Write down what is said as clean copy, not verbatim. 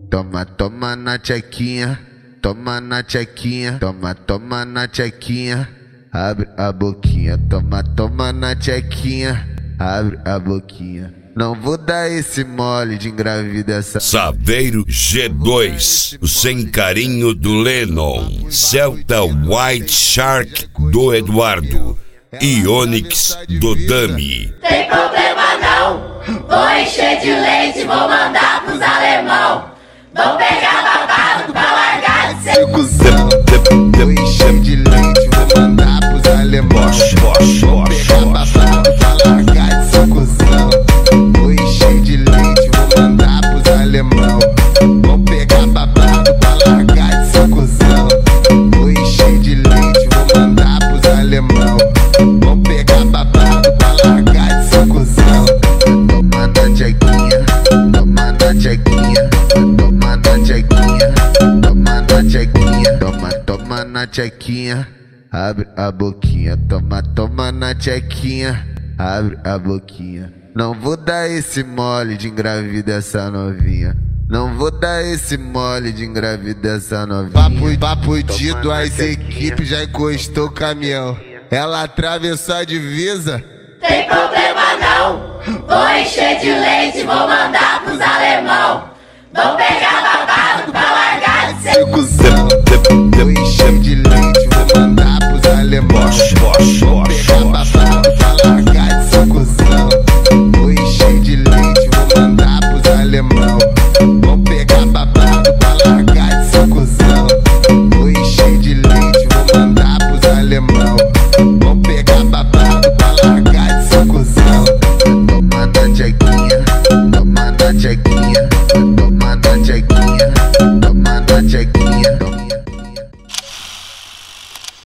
Toma, toma na tchequinha, toma na tchequinha, toma, toma na tchequinha, abre a boquinha, toma, toma na tchequinha, abre a boquinha. Não vou dar esse mole de engravida essa. Saveiro G2, o Sem Carinho do Lennon, Celta White Shark do Eduardo e Onyx do Dami. Tem problema não, vou encher de leite, vou mandar pros alemão. Vou pegar babado pra largar de ser cuzão. Vou encher de leite, vou mandar pros alemão. Vou pegar babado pra largar de ser cuzão. Vou encher de leite, vou mandar pros alemão. Vou pegar babado pra largar de ser cuzão. Vou encher de leite, vou mandar pros alemão. Vou pegar babado pra largar de ser cuzão. Toma na tchequinha, toma na tchequinha, toma na tchequinha, toma na tchequinha, toma, toma na tchequinha, abre a boquinha, toma, toma na tchequinha, abre a boquinha. Não vou dar esse mole de engravida essa novinha. Não vou dar esse mole de engravida essa novinha. Papo de duas equipes já encostou o caminhão. Ela atravessou a divisa. Tem problema não, vou encher de leite, vou mandar pros alemão. Vou pegar babado pra largar de ser cuzão. Vou encher de